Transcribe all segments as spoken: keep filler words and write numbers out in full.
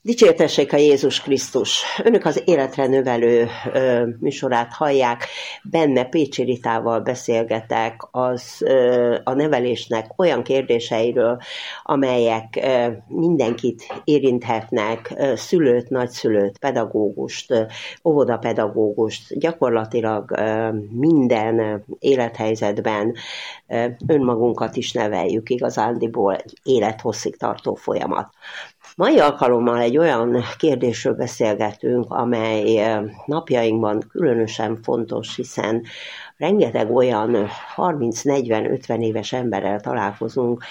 Dicsértessék a Jézus Krisztus! Önök az Életre Növelő ö, műsorát hallják, benne Pécsi Ritával beszélgetek az, ö, a nevelésnek olyan kérdéseiről, amelyek ö, mindenkit érinthetnek, ö, szülőt, nagyszülőt, pedagógust, ö, óvodapedagógust, gyakorlatilag ö, minden élethelyzetben ö, önmagunkat is neveljük igazándiból, egy élethosszig tartó folyamat. Mai alkalommal egy olyan kérdésről beszélgetünk, amely napjainkban különösen fontos, hiszen rengeteg olyan harminc, negyven, ötven éves emberrel találkozunk,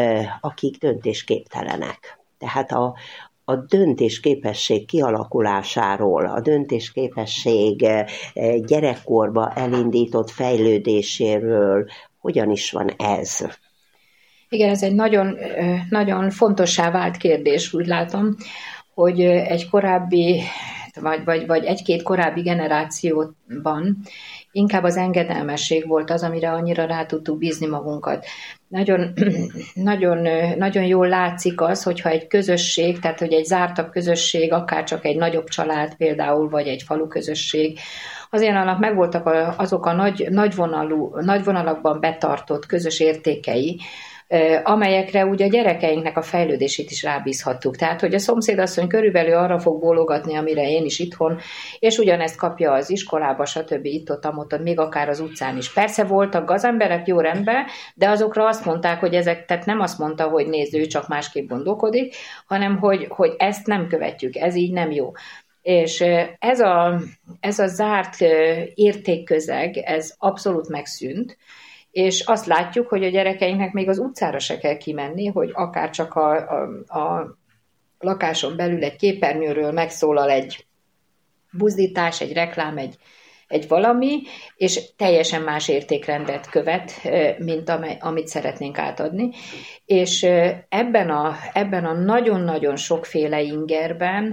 akik döntésképtelenek. Tehát a, a döntésképesség kialakulásáról, a döntésképesség gyerekkorba elindított fejlődéséről, hogyan is van ez? Igen, ez egy nagyon, nagyon fontossá vált kérdés, úgy látom, hogy egy korábbi, vagy, vagy, vagy egy-két korábbi generációban inkább az engedelmesség volt az, amire annyira rá tudtuk bízni magunkat. Nagyon, nagyon, nagyon jól látszik az, hogyha egy közösség, tehát hogy egy zártabb közösség, akár csak egy nagyobb család például, vagy egy falu közösség, azért annak megvoltak azok a nagy, nagyvonalú, nagyvonalakban betartott közös értékei, amelyekre ugye a gyerekeinknek a fejlődését is rábízhattuk. Tehát, hogy a szomszédasszony körülbelül arra fog bólogatni, amire én is itthon, és ugyanezt kapja az iskolába, stb. Itt-ott, amott, még akár az utcán is. Persze voltak gazemberek, jó rendben, de azokra azt mondták, hogy ezek, tehát nem azt mondta, hogy nézd, ő csak másképp gondolkodik, hanem hogy, hogy ezt nem követjük, ez így nem jó. És ez a, ez a zárt értékközeg, ez abszolút megszűnt, és azt látjuk, hogy a gyerekeinknek még az utcára se kell kimenni, hogy akár csak a, a, a lakáson belül egy képernyőről megszólal egy buzdítás, egy reklám, egy, egy valami, és teljesen más értékrendet követ, mint amely, amit szeretnénk átadni. És ebben a, ebben a nagyon-nagyon sokféle ingerben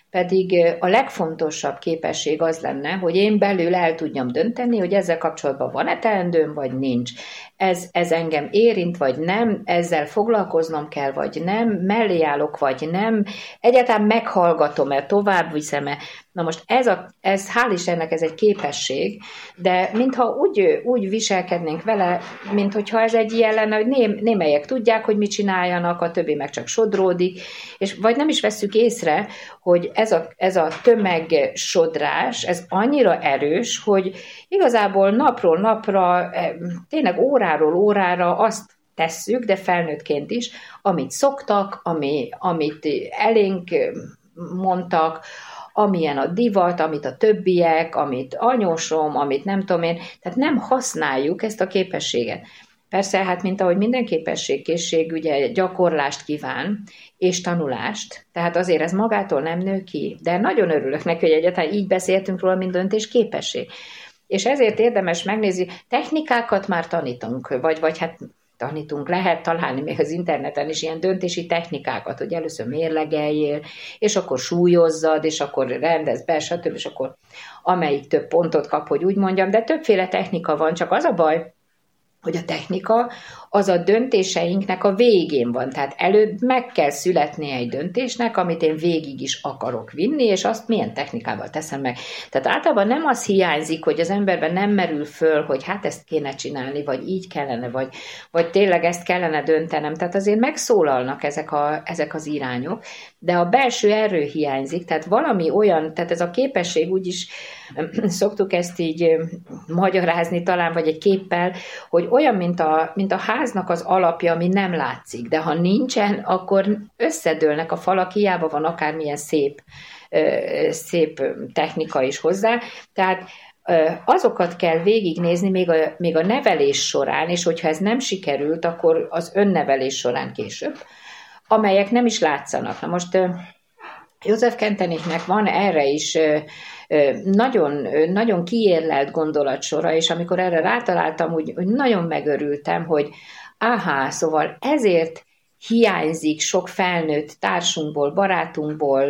pedig a legfontosabb képesség az lenne, hogy én belül el tudjam dönteni, hogy ezzel kapcsolatban van-e teendőm, vagy nincs. Ez, ez engem érint, vagy nem, ezzel foglalkoznom kell, vagy nem, mellé állok, vagy nem, egyáltalán meghallgatom-e, tovább viszem-e. Na most ez, a, ez hál' Istennek ez egy képesség, de mintha úgy, úgy viselkednénk vele, mintha ez egy ilyen lenne, hogy ném, némelyek tudják, hogy mit csináljanak, a többi meg csak sodródik, és vagy nem is vesszük észre, hogy ez a, ez a tömegsodrás, ez annyira erős, hogy igazából napról napra, tényleg óráról órára azt tesszük, de felnőttként is, amit szoktak, ami, amit elénk mondtak, amilyen a divat, amit a többiek, amit anyósom, amit nem tudom én, tehát nem használjuk ezt a képességet. Persze, hát mint ahogy minden képesség, készség ugye gyakorlást kíván, és tanulást, tehát azért ez magától nem nő ki, de nagyon örülök neki, hogy egyáltalán így beszéltünk róla, mint döntés képesség. És ezért érdemes megnézni, technikákat már tanítunk, vagy, vagy hát tanítunk, lehet találni még az interneten is ilyen döntési technikákat, hogy először mérlegeljél, és akkor súlyozzad, és akkor rendezd be, stb. És akkor amelyik több pontot kap, hogy úgy mondjam, de többféle technika van, csak az a baj, hogy a technika az a döntéseinknek a végén van. Tehát előbb meg kell születnie egy döntésnek, amit én végig is akarok vinni, és azt milyen technikával teszem meg. Tehát általában nem az hiányzik, hogy az emberben nem merül föl, hogy hát ezt kéne csinálni, vagy így kellene, vagy, vagy tényleg ezt kellene döntenem. Tehát azért megszólalnak ezek, a, ezek az irányok, de a belső erő hiányzik, tehát valami olyan, tehát ez a képesség úgyis szoktuk ezt így magyarázni talán, vagy egy képpel, hogy olyan, mint a, mint a háznak az alapja, ami nem látszik, de ha nincsen, akkor összedőlnek a falak, hiába van akármilyen szép, szép technika is hozzá. Tehát azokat kell végignézni még a, még a nevelés során, és hogyha ez nem sikerült, akkor az önnevelés során később, amelyek nem is látszanak. Na most Joseph Kentenich-nek van erre is nagyon, nagyon kiérlelt gondolatsora, és amikor erre rátaláltam, úgy, úgy nagyon megörültem, hogy áhá, szóval ezért hiányzik sok felnőtt társunkból, barátunkból,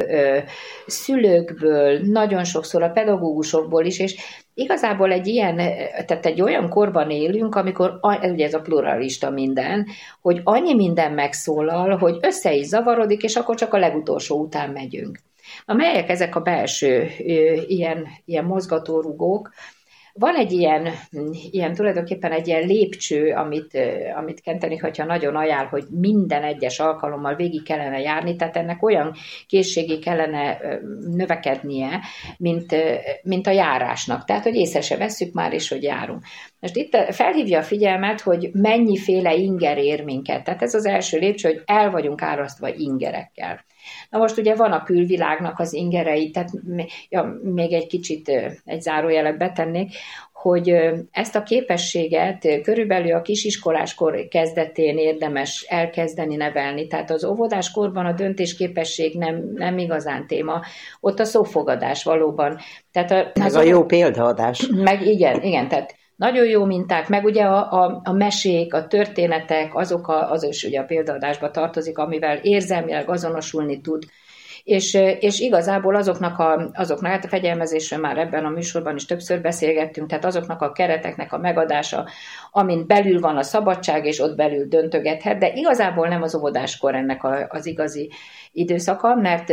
szülőkből, nagyon sokszor a pedagógusokból is, és igazából egy ilyen, tehát egy olyan korban élünk, amikor, ugye ez a pluralista minden, hogy annyi minden megszólal, hogy össze is zavarodik, és akkor csak a legutolsó után megyünk. Na, melyek ezek a belső ilyen, ilyen mozgatórugók? Van egy ilyen, ilyen tulajdonképpen egy ilyen lépcső, amit, amit Kenteni Hatya nagyon ajánl, hogy minden egyes alkalommal végig kellene járni, tehát ennek olyan készségé kellene növekednie, mint, mint a járásnak. Tehát, hogy észre se vesszük már is, hogy járunk. Most itt felhívja a figyelmet, hogy mennyiféle inger ér minket. Tehát ez az első lépcső, hogy el vagyunk árasztva ingerekkel. Na most ugye van a külvilágnak az ingerei, tehát ja, még egy kicsit egy zárójelet betennék, hogy ezt a képességet körülbelül a kisiskoláskor kezdetén érdemes elkezdeni nevelni. Tehát az óvodáskorban a döntésképesség nem, nem igazán téma, ott a szófogadás valóban. Tehát a, ez a jó példaadás. Meg igen, igen, tehát nagyon jó minták, meg ugye a, a, a mesék, a történetek, azok a, az is ugye a példaadásba tartozik, amivel érzelmileg azonosulni tud, és, és igazából azoknak, a, azoknak, hát a fegyelmezésről már ebben a műsorban is többször beszélgettünk, tehát azoknak a kereteknek a megadása, amin belül van a szabadság, és ott belül döntögethet, de igazából nem az óvodáskor ennek a, az igazi időszaka, mert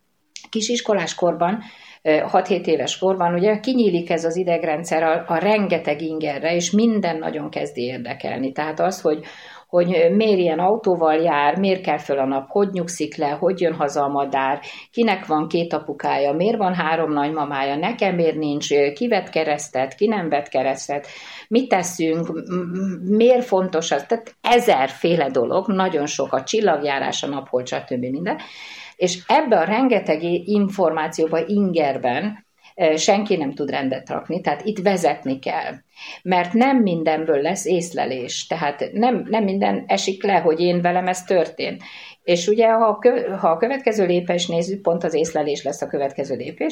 kisiskoláskorban, hat-hét éves korban, ugye kinyílik ez az idegrendszer a, a rengeteg ingerre, és minden nagyon kezdi érdekelni. Tehát az, hogy, hogy miért ilyen autóval jár, miért kell föl a nap, hogy nyugszik le, hogy jön haza a madár, kinek van két apukája, miért van három nagymamája, nekem miért nincs, ki vett keresztet, ki nem vett keresztet, mit teszünk, miért fontos az, tehát ezerféle dolog, nagyon sok, a csillagjárás, a napholt, stb. Minden. És ebbe a rengeteg információba, ingerben senki nem tud rendet rakni, tehát itt vezetni kell. Mert nem mindenből lesz észlelés, tehát nem, nem minden esik le, hogy én velem ez történt. És ugye, ha, ha a következő lépést nézzük, pont az észlelés lesz a következő lépés,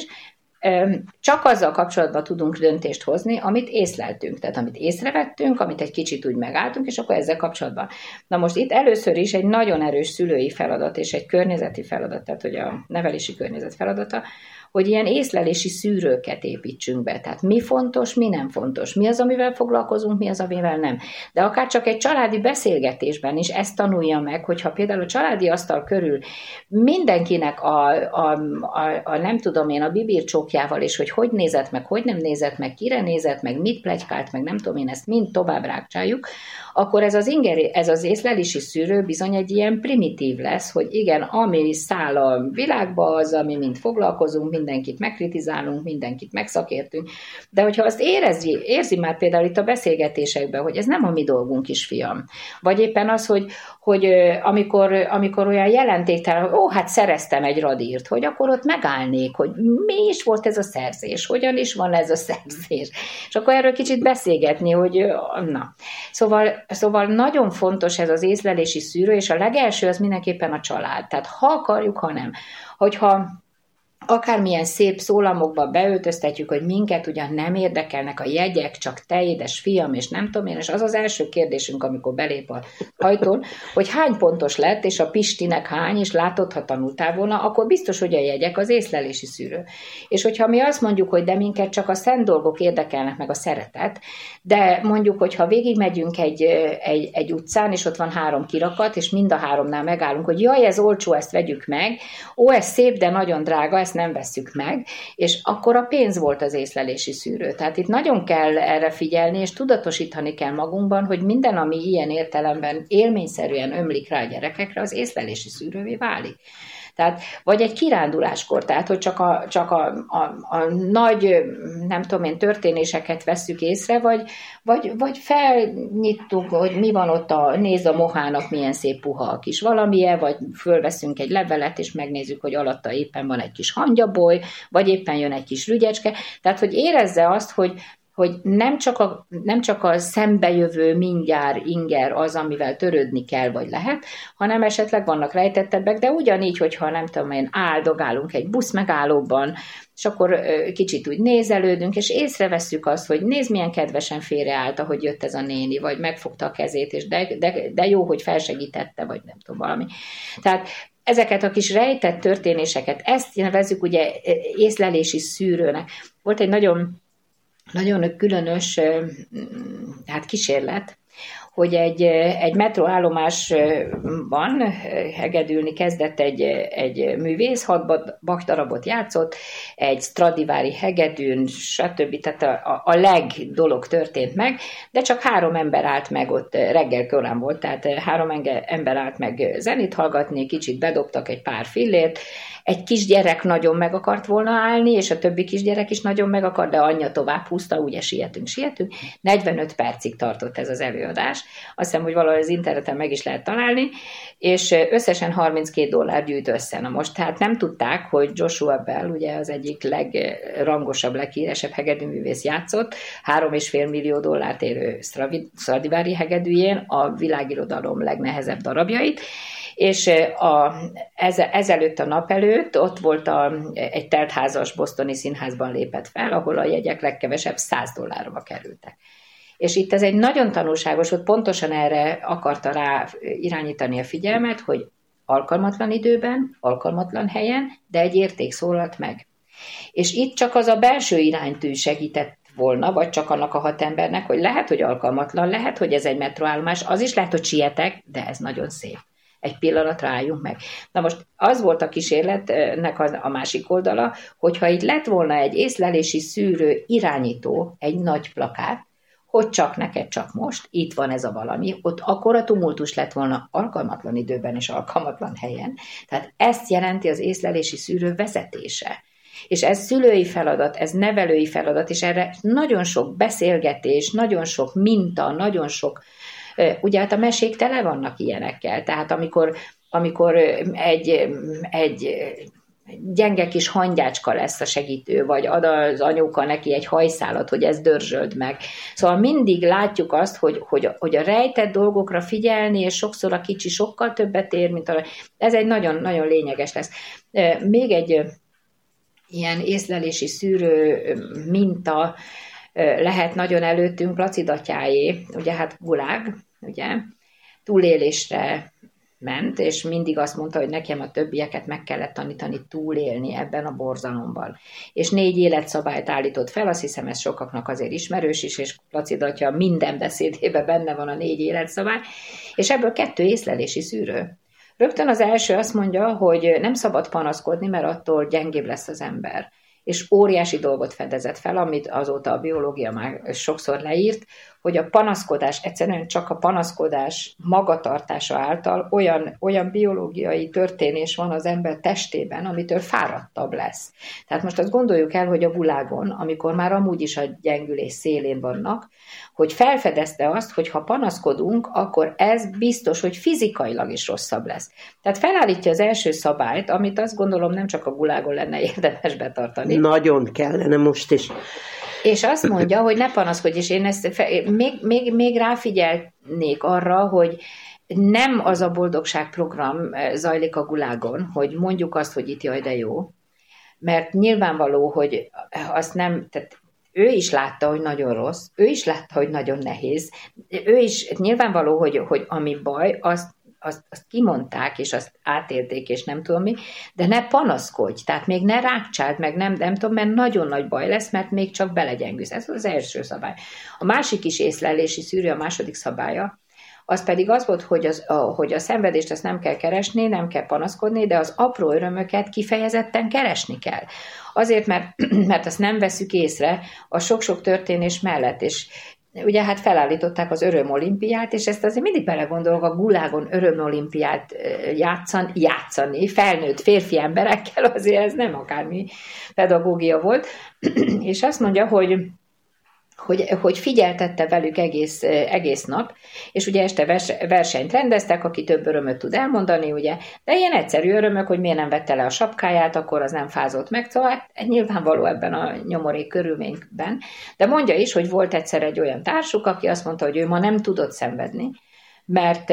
csak azzal kapcsolatban tudunk döntést hozni, amit észleltünk, tehát amit észrevettünk, amit egy kicsit úgy megálltunk, és akkor ezzel kapcsolatban. Na most itt először is egy nagyon erős szülői feladat, és egy környezeti feladat, tehát hogy a nevelési környezet feladata, hogy ilyen észlelési szűrőket építsünk be. Tehát mi fontos, mi nem fontos, mi az, amivel foglalkozunk, mi az, amivel nem. De akár csak egy családi beszélgetésben is ezt tanulja meg, hogyha például a családi asztal körül mindenkinek a, a, a, a nem tudom én, a bibircsókjával, és hogy hogy nézett meg, hogy nem nézett meg, kire nézett meg, mit pletykált meg, nem tudom én, ezt mind tovább rákcsáljuk, akkor ez az, inger, ez az észlelési szűrő bizony egy ilyen primitív lesz, hogy igen, ami száll a világba, az, ami mind foglalkozunk, mindenkit megkritizálunk, mindenkit megszakértünk, de hogyha azt érezi, érzi már például itt a beszélgetésekben, hogy ez nem a mi dolgunk is, fiam. Vagy éppen az, hogy, hogy amikor, amikor olyan jelentéktelen, hogy ó, hát szereztem egy radírt, hogy akkor ott megállnék, hogy mi is volt ez a szerzés, hogyan is van ez a szerzés. És akkor erről kicsit beszélgetni, hogy na. Szóval, szóval nagyon fontos ez az észlelési szűrő, és a legelső az mindenképpen a család. Tehát ha akarjuk, ha nem. Hogyha akármilyen szép szólamokba beöltöztetjük, hogy minket ugyan nem érdekelnek a jegyek, csak te, édes fiam, és nem tudom én, és az az első kérdésünk, amikor belép a hajtón, hogy hány pontos lett, és a Pistinek hány, és látod, ha tanultál volna, akkor biztos, hogy a jegyek az észlelési szűrő. És hogyha mi azt mondjuk, hogy de minket csak a szent dolgok érdekelnek, meg a szeretet, de mondjuk, hogyha végigmegyünk egy, egy, egy utcán, és ott van három kirakat, és mind a háromnál megállunk, hogy jaj, ez olcsó, ezt vegyük meg, ó, ez szép, de nagyon drága, ezt nem vesszük meg, és akkor a pénz volt az észlelési szűrő. Tehát itt nagyon kell erre figyelni, és tudatosítani kell magunkban, hogy minden, ami ilyen értelemben élményszerűen ömlik rá a gyerekekre, az észlelési szűrővé válik. Tehát, vagy egy kiránduláskor, tehát, hogy csak a, csak a, a, a nagy, nem tudom én, történéseket vesszük észre, vagy, vagy, vagy felnyittuk, hogy mi van ott, a, nézd a mohának, milyen szép puha a kis valamilyen, vagy fölveszünk egy levelet, és megnézzük, hogy alatta éppen van egy kis hangyaboly, vagy éppen jön egy kis rügyecske. Tehát, hogy érezze azt, hogy hogy nem csak, a, nem csak a szembejövő mindjárt inger az, amivel törődni kell, vagy lehet, hanem esetleg vannak rejtettebbek, de ugyanígy, hogyha nem tudom én, áldogálunk egy busz megállóban, és akkor kicsit úgy nézelődünk, és észrevesszük azt, hogy nézd, milyen kedvesen félreállt, ahogy jött ez a néni, vagy megfogta a kezét, és de, de, de jó, hogy felsegítette, vagy nem tudom, valami. Tehát ezeket a kis rejtett történéseket, ezt nevezzük ugye észlelési szűrőnek. Volt egy nagyon, nagyon különös hát kísérlet, hogy egy, egy metróállomásban hegedülni kezdett egy, egy művész, hat Bach darabot játszott, egy Stradivari hegedűn, stb. Tehát a, a legdolog történt meg, de csak három ember állt meg, ott reggel korán volt, tehát három ember állt meg zenét hallgatni, kicsit bedobtak egy pár fillért, egy kisgyerek nagyon meg akart volna állni, és a többi kisgyerek is nagyon meg akart, de anyja tovább húzta, ugye sietünk, sietünk. negyvenöt percig tartott ez az előadás. Azt hiszem, hogy valahol az interneten meg is lehet találni, és összesen harminckét dollár gyűjt össze. Na most, tehát nem tudták, hogy Joshua Bell, ugye az egyik legrangosabb, leghíresebb hegedűművész játszott, három és fél millió dollárt érő Stradivari hegedűjén a világirodalom legnehezebb darabjait, és a, ez, ezelőtt a nap előtt ott volt a, egy teltházas bostoni színházban lépett fel, ahol a jegyek legkevesebb száz dollárba kerültek. És itt ez egy nagyon tanulságos, hogy pontosan erre akarta rá irányítani a figyelmet, hogy alkalmatlan időben, alkalmatlan helyen, de egy érték szólalt meg. És itt csak az a belső iránytű segített volna, vagy csak annak a hat embernek, hogy lehet, hogy alkalmatlan, lehet, hogy ez egy metróállomás, az is lehet, hogy sietek, de ez nagyon szép. Egy pillanatra álljunk meg. Na most az volt a kísérletnek a másik oldala, hogyha itt lett volna egy észlelési szűrő irányító, egy nagy plakát, hogy csak neked, csak most, itt van ez a valami, ott akkora tumultus lett volna alkalmatlan időben és alkalmatlan helyen. Tehát ezt jelenti az észlelési szűrő vezetése. És ez szülői feladat, ez nevelői feladat, és erre nagyon sok beszélgetés, nagyon sok minta, nagyon sok. Ugye hát a mesék tele vannak ilyenekkel, tehát amikor, amikor egy, egy gyenge kis hangyácska lesz a segítő, vagy ad az anyuka neki egy hajszálat, hogy ez dörzsöld meg. Szóval mindig látjuk azt, hogy, hogy, hogy a rejtett dolgokra figyelni, és sokszor a kicsi sokkal többet ér, mint a. Ez egy nagyon, nagyon lényeges lesz. Még egy ilyen észlelési szűrő minta lehet nagyon előttünk, Laci datyáé, ugye hát gulág, ugye, túlélésre ment, és mindig azt mondta, hogy nekem a többieket meg kellett tanítani túlélni ebben a borzalomban. És négy életszabályt állított fel, azt hiszem ez sokaknak azért ismerős is, és Laci datya minden beszédében benne van a négy életszabály, és ebből kettő észlelési szűrő. Rögtön az első azt mondja, hogy nem szabad panaszkodni, mert attól gyengébb lesz az ember. És óriási dolgot fedezett fel, amit azóta a biológia már sokszor leírt, hogy a panaszkodás, egyszerűen csak a panaszkodás magatartása által olyan, olyan biológiai történés van az ember testében, amitől fáradtabb lesz. Tehát most azt gondoljuk el, hogy a gulágon, amikor már amúgy is a gyengülés szélén vannak, hogy felfedezte azt, hogy ha panaszkodunk, akkor ez biztos, hogy fizikailag is rosszabb lesz. Tehát felállítja az első szabályt, amit azt gondolom nem csak a gulágon lenne érdemes betartani. Nagyon kellene most is. És azt mondja, hogy ne panaszkodj, és én ezt fe, még, még, még ráfigyelnék arra, hogy nem az a boldogságprogram zajlik a gulágon, hogy mondjuk azt, hogy itt jaj, de jó, mert nyilvánvaló, hogy azt nem, tehát ő is látta, hogy nagyon rossz, ő is látta, hogy nagyon nehéz, ő is nyilvánvaló, hogy, hogy ami baj, azt Azt, azt kimondták, és azt átélték, és nem tudom mi, de ne panaszkodj, tehát még ne rákcsáld meg, nem, nem tudom, mert nagyon nagy baj lesz, mert még csak belegyengülsz. Ez az első szabály. A másik is észlelési szűrő, a második szabálya, az pedig az volt, hogy, az, a, hogy a szenvedést azt nem kell keresni, nem kell panaszkodni, de az apró örömöket kifejezetten keresni kell. Azért, mert, mert azt nem veszük észre a sok-sok történés mellett, és ugye hát felállították az örömolimpiát, és ezt azért mindig belegondolok, a gulágon örömolimpiát játszani, játszani, felnőtt férfi emberekkel, azért ez nem akármi pedagógia volt, és azt mondja, hogy, hogy, hogy figyeltette velük egész, egész nap, és ugye este vers, versenyt rendeztek, aki több örömöt tud elmondani, ugye, de ilyen egyszerű örömök, hogy miért nem vette le a sapkáját, akkor az nem fázott meg, szóval hát nyilvánvaló ebben a nyomorék körülményben, de mondja is, hogy volt egyszer egy olyan társuk, aki azt mondta, hogy ő ma nem tudott szenvedni, mert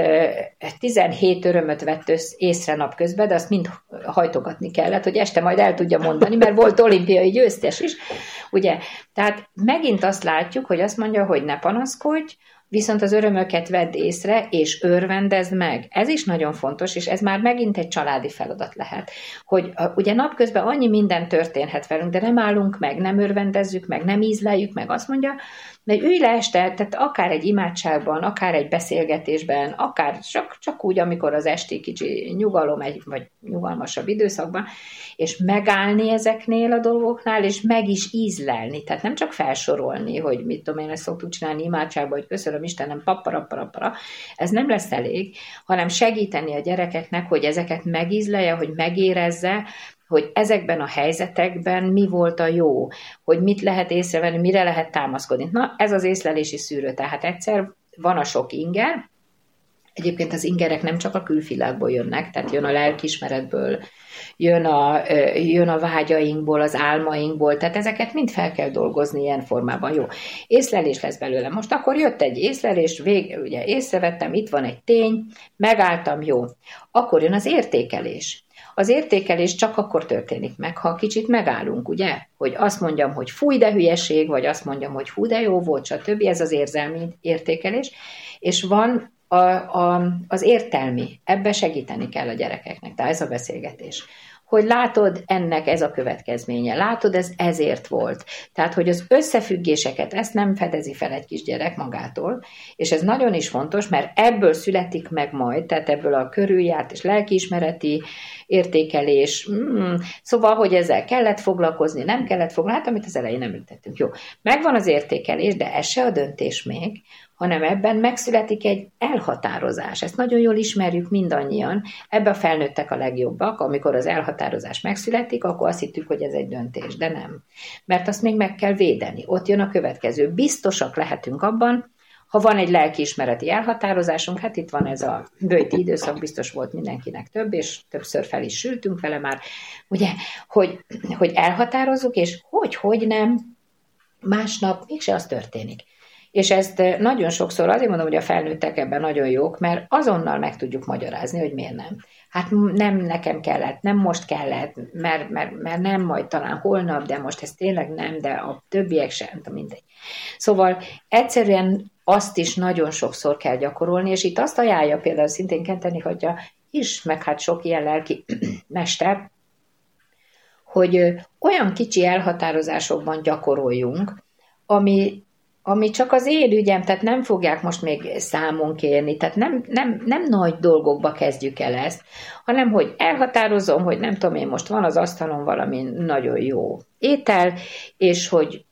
tizenhét örömöt vett észre napközben, de azt mind hajtogatni kellett, hogy este majd el tudja mondani, mert volt olimpiai győztes is, ugye? Tehát megint azt látjuk, hogy azt mondja, hogy ne panaszkodj, viszont az örömöket vedd észre, és örvendezd meg. Ez is nagyon fontos, és ez már megint egy családi feladat lehet. Hogy ugye napközben annyi minden történhet velünk, de nem állunk meg, nem örvendezzük meg, nem ízleljük meg, azt mondja, de ülj le este, tehát akár egy imádságban, akár egy beszélgetésben, akár csak, csak úgy, amikor az esti kicsi nyugalom, egy, vagy nyugalmasabb időszakban, és megállni ezeknél a dolgoknál, és meg is ízlelni. Tehát nem csak felsorolni, hogy mit tudom én, ezt szoktuk csinálni imádságban, hogy köszönöm Istenem, pappara, ez nem lesz elég, hanem segíteni a gyerekeknek, hogy ezeket megízlelje, hogy megérezze, hogy ezekben a helyzetekben mi volt a jó, hogy mit lehet észrevenni, mire lehet támaszkodni. Na, ez az észlelési szűrő, tehát egyszer van a sok inger, egyébként az ingerek nem csak a külvilágból jönnek, tehát jön a lelkiismeretből, jön a, jön a vágyainkból, az álmainkból, tehát ezeket mind fel kell dolgozni ilyen formában. Jó, észlelés lesz belőle. Most akkor jött egy észlelés, vég, ugye észrevettem, itt van egy tény, megálltam, jó. Akkor jön az értékelés. Az értékelés csak akkor történik meg, ha kicsit megállunk, ugye? Hogy azt mondjam, hogy fúj, de hülyeség, vagy azt mondjam, hogy hú, de jó volt, stb. Ez az érzelmi értékelés. És van a, a, az értelmi. Ebbe segíteni kell a gyerekeknek. Tehát ez a beszélgetés. Hogy látod, ennek ez a következménye. Látod, ez ezért volt. Tehát, hogy az összefüggéseket, ezt nem fedezi fel egy kisgyerek magától, és ez nagyon is fontos, mert ebből születik meg majd, tehát ebből a körüljárt és lelkiismereti értékelés, mm, szóval, hogy ezzel kellett foglalkozni, nem kellett foglalkozni, hát amit az elején említettünk. Jó, megvan az értékelés, de ez se a döntés még, hanem ebben megszületik egy elhatározás. Ezt nagyon jól ismerjük mindannyian. Ebben a felnőttek a legjobbak, amikor az elhatározás megszületik, akkor azt hittük, hogy ez egy döntés, de nem. Mert azt még meg kell védeni. Ott jön a következő. Biztosak lehetünk abban, ha van egy lelkiismereti elhatározásunk, hát itt van ez a böjti időszak, biztos volt mindenkinek több, és többször fel is sültünk vele már, ugye, hogy, hogy elhatározzuk, és hogy, hogy nem, másnap mégse az történik. És ezt nagyon sokszor azért mondom, hogy a felnőttek ebben nagyon jók, mert azonnal meg tudjuk magyarázni, hogy miért nem. Hát nem nekem kellett, nem most kellett, mert, mert, mert nem majd talán holnap, de most ez tényleg nem, de a többiek sem, mindegy. Szóval egyszerűen azt is nagyon sokszor kell gyakorolni, és itt azt ajánlja például szintén Kenteni Hagyja is, meg hát sok ilyen lelki mester, hogy olyan kicsi elhatározásokban gyakoroljunk, ami ami csak az én ügyem, tehát nem fogják most még számon kérni, tehát nem, nem, nem nagy dolgokba kezdjük el ezt, hanem hogy elhatározom, hogy nem tudom én, most van az asztalon valami nagyon jó étel, és hogy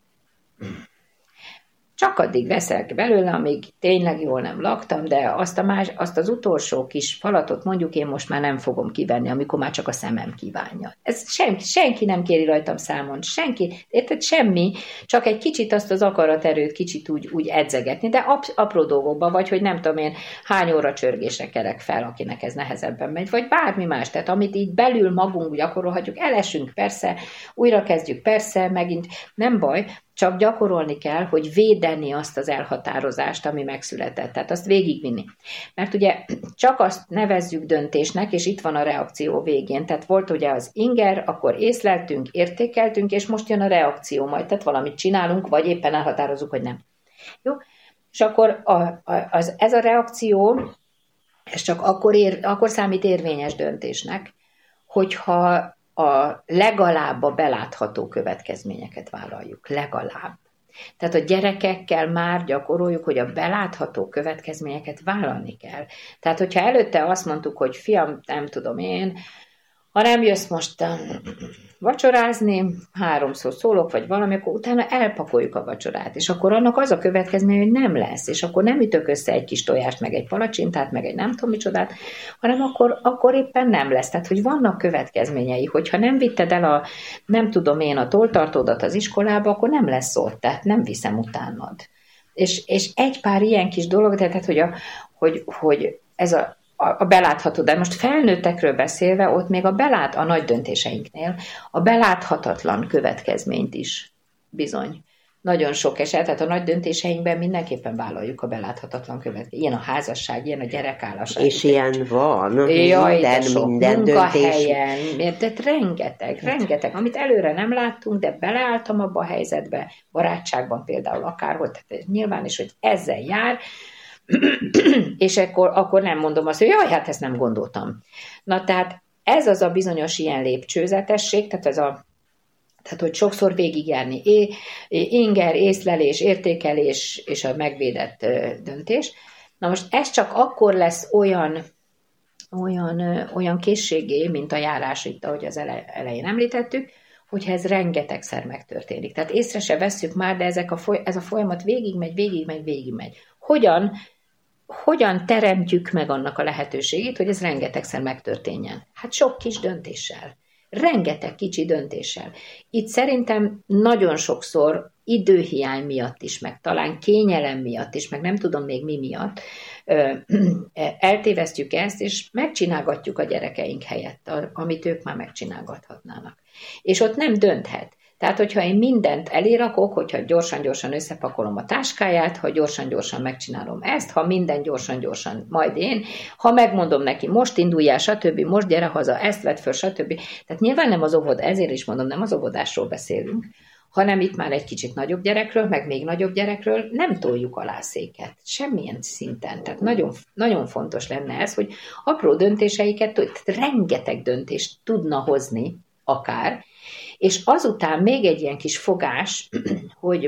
csak addig veszek belőle, amíg tényleg jól nem laktam, de azt, a más, azt az utolsó kis falatot mondjuk én most már nem fogom kivenni, amikor már csak a szemem kívánja. Ez senki, senki nem kéri rajtam számon, senki, érted, semmi, csak egy kicsit azt az akaraterőt kicsit úgy, úgy edzegetni, de ap, apró dolgokban, vagy hogy nem tudom én hány óra csörgésre kerek fel, akinek ez nehezebben megy, vagy bármi más, tehát amit így belül magunk gyakorolhatjuk, elesünk persze, újra kezdjük persze, megint nem baj, csak gyakorolni kell, hogy védeni azt az elhatározást, ami megszületett. Tehát azt végigvinni. Mert ugye csak azt nevezzük döntésnek, és itt van a reakció végén. Tehát volt ugye az inger, akkor észleltünk, értékeltünk, és most jön a reakció majd. Tehát valamit csinálunk, vagy éppen elhatározunk, hogy nem. Jó? És akkor a, a, az, ez a reakció, ez csak akkor, ér, akkor számít érvényes döntésnek, hogyha a legalább a belátható következményeket vállaljuk. Legalább. Tehát a gyerekekkel már gyakoroljuk, hogy a belátható következményeket vállalni kell. Tehát, hogyha előtte azt mondtuk, hogy fiam, nem tudom én, Ha nem jössz most vacsorázni, háromszor szólok, vagy valami, akkor utána elpakoljuk a vacsorát, és akkor annak az a következmény, hogy nem lesz, és akkor nem ütök össze egy kis tojást, meg egy palacsintát, meg egy nem tudom micsodát, hanem akkor, akkor éppen nem lesz. Tehát, hogy vannak következményei, hogyha nem vitted el a, nem tudom én, a tolltartódat az iskolába, akkor nem lesz ott, tehát nem viszem utánad. És, és egy pár ilyen kis dolog, tehát, hogy, a, hogy, hogy ez a a belátható, de most felnőttekről beszélve, ott még a belát, a nagy döntéseinknél, a beláthatatlan következményt is bizony. Nagyon sok eset, tehát a nagy döntéseinkben mindenképpen vállaljuk a beláthatatlan következményt. Ilyen a házasság, ilyen a gyerekállás. És ilyen van. Jaj, minden, sok, minden munkahelyen, döntés. Tehát rengeteg, rengeteg, amit előre nem láttunk, de beleálltam abba a helyzetbe, barátságban például akárhol, tehát nyilván is, hogy ezzel jár, és akkor, akkor nem mondom azt, hogy jaj, hát ezt nem gondoltam. Na tehát ez az a bizonyos ilyen lépcsőzetesség, tehát ez a, tehát hogy sokszor végigjárni, é, inger, észlelés, értékelés és a megvédett döntés. Na most ez csak akkor lesz olyan, olyan, olyan készségé, mint a járás itt, ahogy az elején említettük, hogyha ez rengetegszer megtörténik. Tehát észre se vesszük már, de ezek a foly- ez a folyamat végigmegy, végigmegy, végigmegy. Hogyan, hogyan teremtjük meg annak a lehetőségét, hogy ez rengetegszer megtörténjen? Hát sok kis döntéssel. Rengeteg kicsi döntéssel. Itt szerintem nagyon sokszor időhiány miatt is, meg talán kényelem miatt is, meg nem tudom még mi miatt, eltévesztjük ezt, és megcsinálgatjuk a gyerekeink helyett, amit ők már megcsinálgathatnának. És ott nem dönthet. Tehát, hogyha én mindent elérakok, hogyha gyorsan-gyorsan összepakolom a táskáját, ha gyorsan-gyorsan megcsinálom ezt, ha minden gyorsan-gyorsan, majd én, ha megmondom neki, most induljál, stb., most gyere haza, ezt vedd föl, stb. Tehát nyilván nem az óvod, ezért is mondom, nem az óvodásról beszélünk, hanem itt már egy kicsit nagyobb gyerekről, meg még nagyobb gyerekről nem toljuk alá széket, semmilyen szinten. Tehát nagyon, nagyon fontos lenne ez, hogy apró döntéseiket, tehát rengeteg döntést tudna hozni akár, és azután még egy ilyen kis fogás, hogy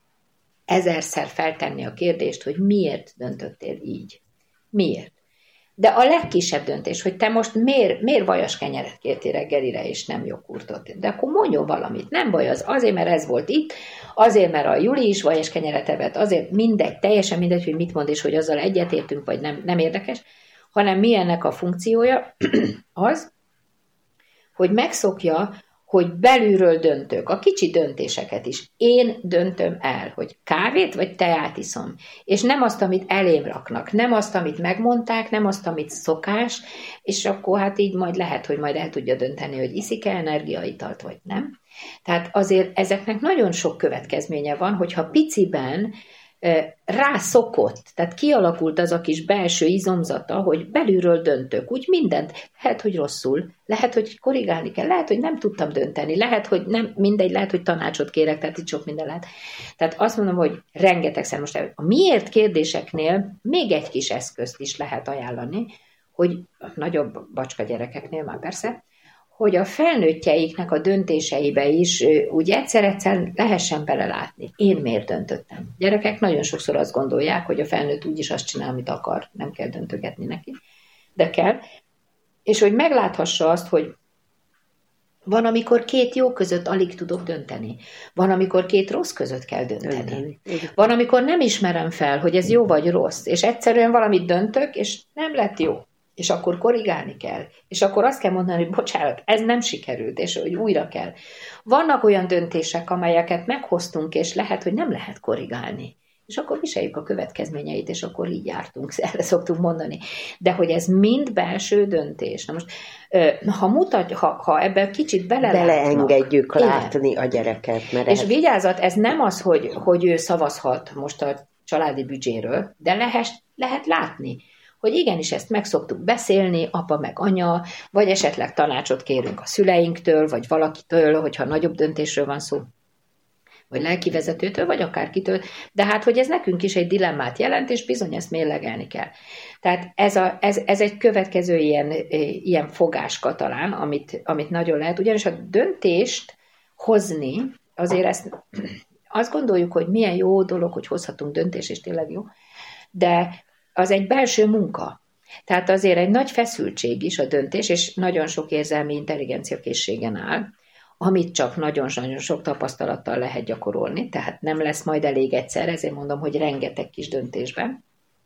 ezerszer feltenni a kérdést, hogy miért döntöttél így. Miért? De a legkisebb döntés, hogy te most miért, miért vajas kenyeret kértél reggelire, és nem joghurtot. De akkor mondjon valamit. Nem baj az, azért, mert ez volt itt, azért, mert a Juli is vajas kenyeret evett, azért mindegy, teljesen mindegy, hogy mit mond, és hogy azzal egyetértünk, vagy nem, nem érdekes, hanem mi ennek a funkciója az, hogy megszokja, hogy belülről döntök, a kicsi döntéseket is. Én döntöm el, hogy kávét vagy teát iszom. És nem azt, amit elém raknak, nem azt, amit megmondták, nem azt, amit szokás, és akkor hát így majd lehet, hogy majd el tudja dönteni, hogy iszik-e energiaitalt, vagy nem. Tehát azért ezeknek nagyon sok következménye van, hogyha piciben rászokott, tehát kialakult az a kis belső izomzata, hogy belülről döntök, úgy mindent, lehet, hogy rosszul, lehet, hogy korrigálni kell, lehet, hogy nem tudtam dönteni, lehet, hogy nem, mindegy, lehet, hogy tanácsot kérek, tehát itt sok minden lehet. Tehát azt mondom, hogy rengetegszer most a miért kérdéseknél még egy kis eszközt is lehet ajánlani, hogy nagyobb bacska gyerekeknél már persze, hogy a felnőttjeiknek a döntéseibe is úgy egyszer-egyszer lehessen belelátni. Én miért döntöttem? Gyerekek nagyon sokszor azt gondolják, hogy a felnőtt úgyis azt csinál, amit akar, nem kell döntögetni neki, de kell. És hogy megláthassa azt, hogy van, amikor két jó között alig tudok dönteni. Van, amikor két rossz között kell dönteni. Van, amikor nem ismerem fel, hogy ez jó vagy rossz, és egyszerűen valamit döntök, és nem lett jó. És akkor korrigálni kell. És akkor azt kell mondani, hogy bocsánat, ez nem sikerült, és hogy újra kell. Vannak olyan döntések, amelyeket meghoztunk, és lehet, hogy nem lehet korrigálni. És akkor viseljük a következményeit, és akkor így jártunk, erre szoktunk mondani. De hogy ez mind belső döntés. Na most, ha, mutat, ha, ha ebben kicsit belelátnak, beleengedjük látni a gyereket. Mert és ez... vigyázat, ez nem az, hogy, hogy ő szavazhat most a családi büdzséről, de lehet, lehet látni, hogy igenis ezt meg szoktuk beszélni, apa meg anya, vagy esetleg tanácsot kérünk a szüleinktől, vagy valakitől, hogyha nagyobb döntésről van szó, vagy lelkivezetőtől, vagy akárkitől, de hát, hogy ez nekünk is egy dilemmát jelent, és bizony ezt mérlegelni kell. Tehát ez, a, ez, ez egy következő ilyen, ilyen fogáska talán, amit, amit nagyon lehet, ugyanis a döntést hozni, azért ezt azt gondoljuk, hogy milyen jó dolog, hogy hozhatunk döntést, és tényleg jó, de az egy belső munka. Tehát azért egy nagy feszültség is a döntés, és nagyon sok érzelmi intelligencia készségen áll, amit csak nagyon-nagyon sok tapasztalattal lehet gyakorolni, tehát nem lesz majd elég egyszer, ezért mondom, hogy rengeteg kis döntésben.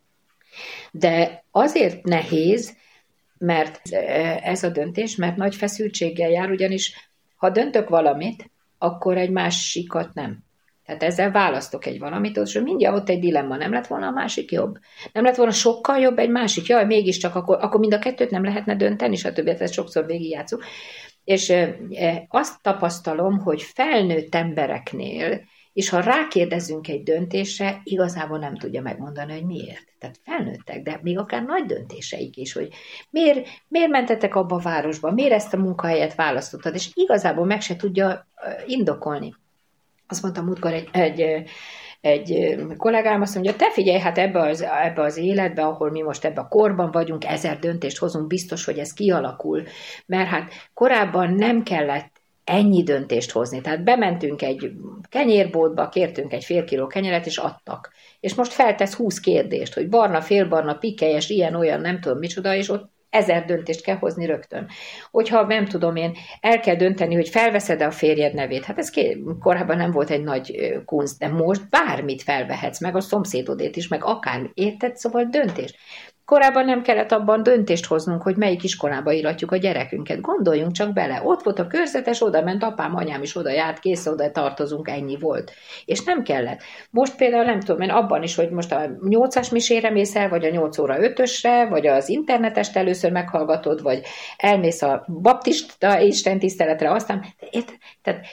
De azért nehéz, mert ez a döntés, mert nagy feszültséggel jár, ugyanis ha döntök valamit, akkor egy másikat nem. Tehát ezzel választok egy valamit, és mindjárt ott egy dilemma, nem lett volna a másik jobb? Nem lett volna sokkal jobb egy másik? Jaj, mégiscsak, akkor, akkor mind a kettőt nem lehetne dönteni, stb. Ezt sokszor végigjátszunk. És e, azt tapasztalom, hogy felnőtt embereknél, és ha rákérdezünk egy döntésre, igazából nem tudja megmondani, hogy miért. Tehát felnőttek, de még akár nagy döntéseik is, hogy miért, miért mentetek abba a városba, miért ezt a munkahelyet választottad, és igazából meg se tudja indokolni. Azt mondtam múltkor egy, egy, egy kollégám, azt mondja, te figyelj, hát ebbe az, ebbe az életbe, ahol mi most ebbe a korban vagyunk, ezer döntést hozunk, biztos, hogy ez kialakul, mert hát korábban nem kellett ennyi döntést hozni. Tehát bementünk egy kenyérboltba, kértünk egy fél kiló kenyeret, és adtak. És most feltesz húsz kérdést, hogy barna, félbarna, pikkelyes, ilyen, olyan, nem tudom micsoda, és ott ezer döntést kell hozni rögtön. Hogyha nem tudom én, el kell dönteni, hogy felveszed-e a férjed nevét. Hát ez korábban nem volt egy nagy kunst, de most bármit felvehetsz, meg a szomszédodét is, meg akár, érted? Szóval döntés. Korábban nem kellett abban döntést hoznunk, hogy melyik iskolába iratjuk a gyerekünket. Gondoljunk csak bele. Ott volt a körzetes, oda ment apám, anyám is oda járt, kész, oda tartozunk, ennyi volt. És nem kellett. Most például nem tudom én abban is, hogy most a nyolcas misére mész el, vagy a nyolc óra ötösre, vagy az internetest először meghallgatod, vagy elmész a baptista istentiszteletre, aztán... Tehát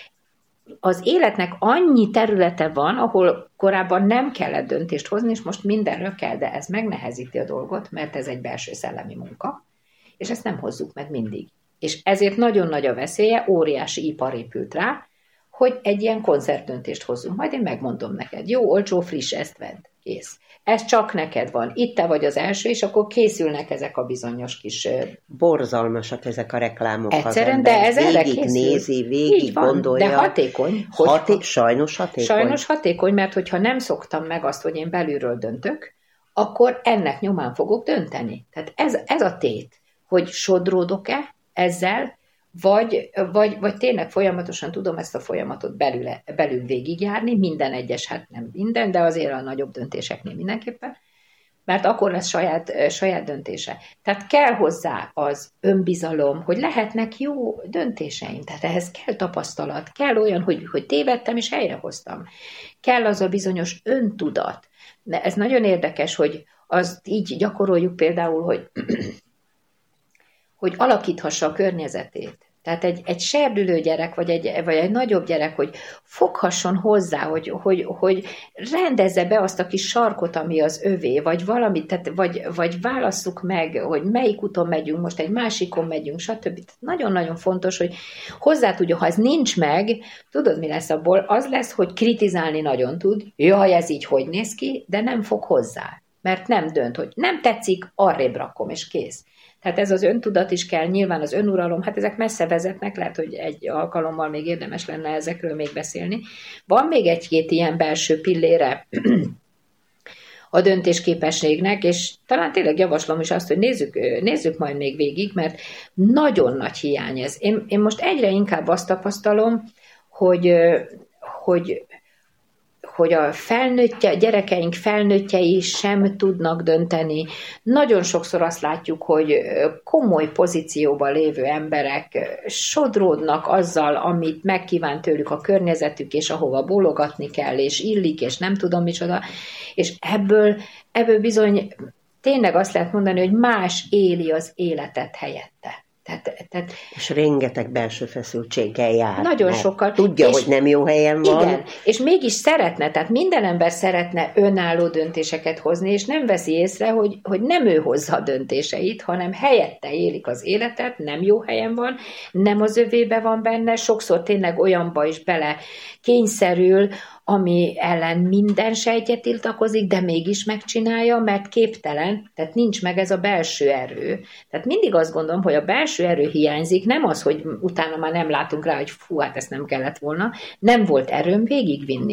az életnek annyi területe van, ahol korábban nem kellett döntést hozni, és most mindenről kell, de ez megnehezíti a dolgot, mert ez egy belső szellemi munka, és ezt nem hozzuk meg mindig. És ezért nagyon nagy a veszélye, óriási ipar épült rá, hogy egy ilyen koncertdöntést hozzunk. Majd én megmondom neked, jó, olcsó, friss, ezt vedd, kész. Ez csak neked van. Itt te vagy az első, és akkor készülnek ezek a bizonyos kis... Borzalmasak ezek a reklámok. Egyszerűen, de ez erre készül. Nézi, végig van, gondolja. De hatékony. Haté- sajnos hatékony. Sajnos hatékony, mert hogyha nem szoktam meg azt, hogy én belülről döntök, akkor ennek nyomán fogok dönteni. Tehát ez, ez a tét, hogy sodródok-e ezzel, Vagy, vagy, vagy tényleg folyamatosan tudom ezt a folyamatot belül, belül végigjárni, minden egyes, hát nem minden, de azért a nagyobb döntéseknél mindenképpen, mert akkor lesz saját, saját döntése. Tehát kell hozzá az önbizalom, hogy lehetnek jó döntéseim, tehát ehhez kell tapasztalat, kell olyan, hogy, hogy tévedtem és helyrehoztam. Kell az a bizonyos öntudat. De ez nagyon érdekes, hogy azt így gyakoroljuk például, hogy hogy alakíthassa a környezetét. Tehát egy, egy serdülő gyerek, vagy egy, vagy egy nagyobb gyerek, hogy foghasson hozzá, hogy, hogy, hogy rendezze be azt a kis sarkot, ami az övé, vagy valamit, tehát, vagy, vagy válasszuk meg, hogy melyik úton megyünk, most egy másikon megyünk, stb. Tehát nagyon-nagyon fontos, hogy hozzá tudja, ha ez nincs meg, tudod, mi lesz abból? Az lesz, hogy kritizálni nagyon tud, jaj, ez így hogy néz ki, de nem fog hozzá, mert nem dönt, hogy nem tetszik, arrébb rakom, és kész. Tehát ez az öntudat is kell, nyilván az önuralom, hát ezek messze vezetnek, lehet, hogy egy alkalommal még érdemes lenne ezekről még beszélni. Van még egy-két ilyen belső pillére a döntésképességnek, és talán tényleg javaslom is azt, hogy nézzük, nézzük majd még végig, mert nagyon nagy hiány ez. Én, én most egyre inkább azt tapasztalom, hogy, hogy hogy a felnőttje, a gyerekeink felnőttjei sem tudnak dönteni. Nagyon sokszor azt látjuk, hogy komoly pozícióban lévő emberek sodródnak azzal, amit megkíván tőlük a környezetük, és ahova bólogatni kell, és illik, és nem tudom micsoda. És ebből, ebből bizony tényleg azt lehet mondani, hogy más éli az életet helyette. Tehát, tehát, és rengeteg belső feszültséggel jár. Nagyon sokkal. Tudja, és, hogy nem jó helyen van. Igen, és mégis szeretne, tehát minden ember szeretne önálló döntéseket hozni, és nem veszi észre, hogy, hogy nem ő hozza a döntéseit, hanem helyette élik az életet, nem jó helyen van, nem az övébe van benne, sokszor tényleg olyanba is bele kényszerül, ami ellen minden sejtje tiltakozik, de mégis megcsinálja, mert képtelen, tehát nincs meg ez a belső erő. Tehát mindig azt gondolom, hogy a belső erő hiányzik, nem az, hogy utána már nem látunk rá, hogy fú, hát ezt nem kellett volna, nem volt erőm végigvinni. És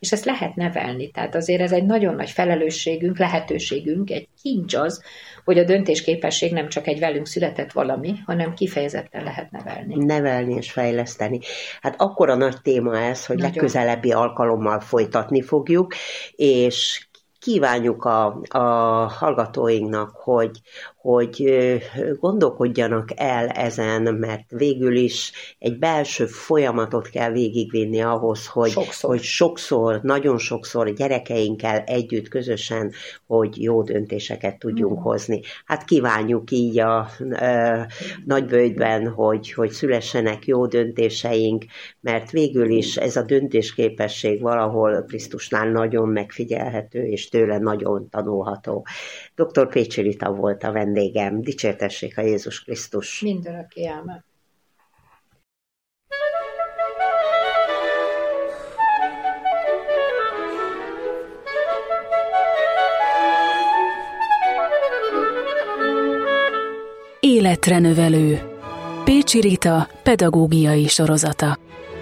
és ezt lehet nevelni. Tehát azért ez egy nagyon nagy felelősségünk, lehetőségünk, egy kincs az, hogy a döntésképesség nem csak egy velünk született valami, hanem kifejezetten lehet nevelni. Nevelni és fejleszteni. Hát akkora nagy téma ez, hogy nagyon. Legközelebbi alkalommal folytatni fogjuk, és kívánjuk a, a hallgatóinknak, hogy, hogy gondolkodjanak el ezen, mert végül is egy belső folyamatot kell végigvinni ahhoz, hogy sokszor, hogy sokszor nagyon sokszor gyerekeinkkel együtt, közösen, hogy jó döntéseket tudjunk mm. hozni. Hát kívánjuk így a, a nagyböjtben, hogy, hogy szülessenek jó döntéseink, mert végül is ez a döntésképesség valahol Krisztusnál nagyon megfigyelhető, és tőle nagyon tanulható. doktor Pécsi Rita volt a vendégem. Dicsértessék a Jézus Krisztus. Mindörökké ámen. Életre növelő. Pécsi Rita pedagógiai sorozata.